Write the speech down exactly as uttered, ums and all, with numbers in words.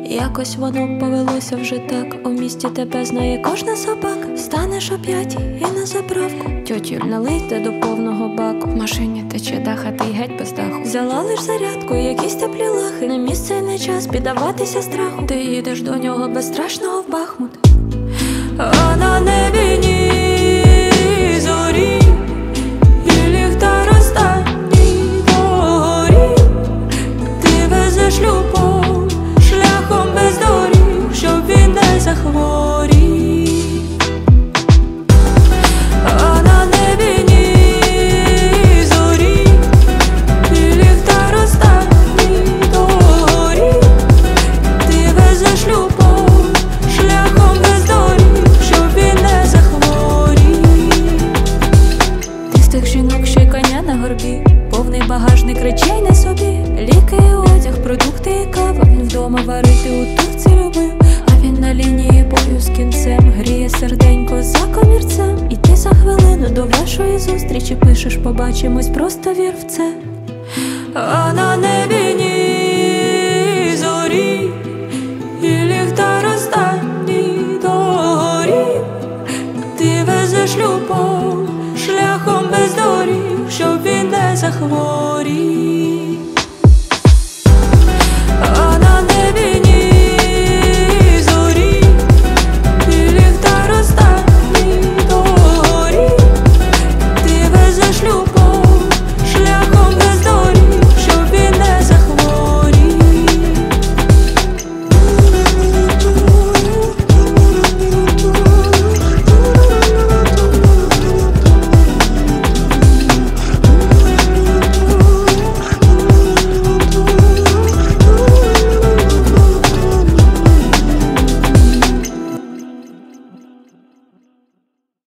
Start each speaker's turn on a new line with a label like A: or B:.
A: Якось воно повелося вже так. У місті тебе знає кожна собака. Станеш о п'ятій і на заправку. Тьотюль, налийте до повного баку. В машині тече дах, а ти геть без даху. Взяла лиш зарядку, якісь теплі лахи. Не місце і не час піддаватися страху. Ти їдеш до нього безстрашного в Бахмут. А на небі ні зорі, і ліхтар останній догорі. Ти везеш любов шляхом без доріг, щоб він не захворів. А на небі ні зорі, і ліхтар останній догорі. Ти везеш любов шляхом без доріг, щоб він не захворів. Ти з тих жінок, що й коня на горбі, повний багажник речей на собі. Ліки і одяг, продукти і кава. Він вдома варити у турці любив, а він на лінії бою з кінцем гріє серденько за комірцем. І ти за хвилину до вашої зустрічі пишеш: побачимось, просто вір в це.